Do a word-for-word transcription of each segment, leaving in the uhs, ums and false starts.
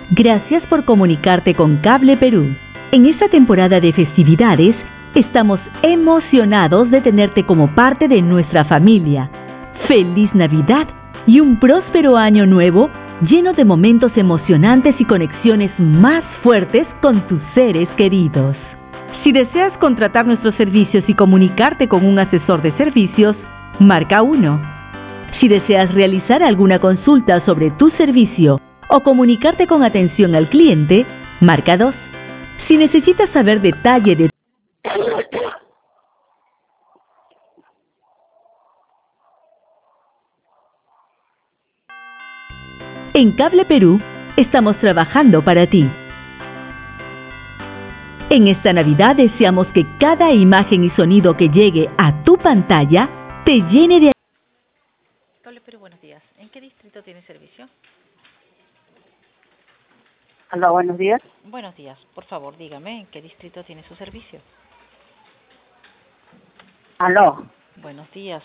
Gracias por comunicarte con Cable Perú. En esta temporada de festividades, estamos emocionados de tenerte como parte de nuestra familia. ¡Feliz Navidad y un próspero año nuevo lleno de momentos emocionantes y conexiones más fuertes con tus seres queridos! Si deseas contratar nuestros servicios y comunicarte con un asesor de servicios, marca uno. Si deseas realizar alguna consulta sobre tu servicio o comunicarte con atención al cliente, marca dos. Si necesitas saber detalle de En Cable Perú, estamos trabajando para ti. En esta Navidad deseamos que cada imagen y sonido que llegue a tu pantalla te llene de... Cable Perú, buenos días. ¿En qué distrito tiene servicio? Hola, buenos días. Buenos días. Por favor, dígame, ¿en qué distrito tiene su servicio? Aló, Buenos días.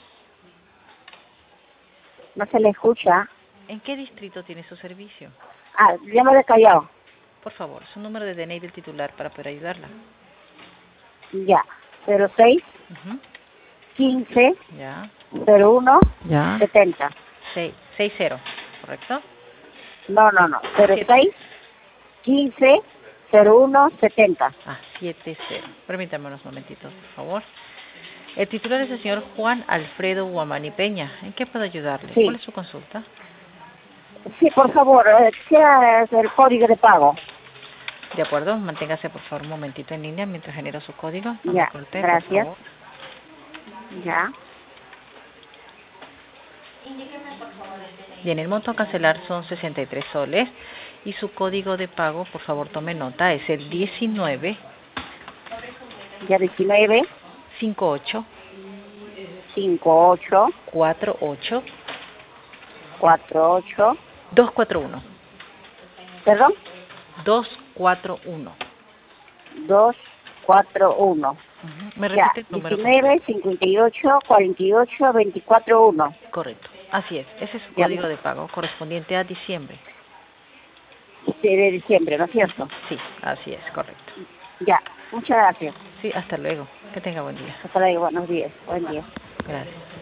no se le escucha. ¿En qué distrito tiene su servicio? Ah, llamo de Callao. Por favor, su número de D N I del titular para poder ayudarla. Ya, cero seis, Ujú. quince, Ya, cero uno, ya. setenta. Seis, seis cero, ¿correcto? No, no, no, cero seis, quince, cero uno, setenta. Ah, siete cero. Permítame unos momentitos, por favor. El titular es el señor Juan Alfredo Guamani Peña. ¿En qué puedo ayudarle? Sí. ¿Cuál es su consulta? Sí, por favor, eh, ¿qué es el código de pago? De acuerdo, manténgase por favor un momentito en línea mientras genero su código. No me Ya, corte, gracias. por favor. Ya, Bien, el monto a cancelar son sesenta y tres soles y su código de pago, por favor tome nota, es el diecinueve ya diecinueve, cincuenta y ocho cincuenta y ocho, cuarenta y ocho cuarenta y ocho, doscientos cuarenta y uno. perdón, doscientos cuarenta y uno. doscientos cuarenta y uno. Ujú. ¿Me Ya, repite el número? diecinueve, cincuenta y ocho, cuarenta y ocho, veinticuatro, uno. Correcto, así es. Ese es su Ya. código de pago correspondiente a diciembre. Sí, de diciembre, ¿no es cierto? Sí, así es, correcto. Ya, muchas gracias. Sí, hasta luego. Que tenga buen día. Hasta luego, buenos días. Buen día. Gracias.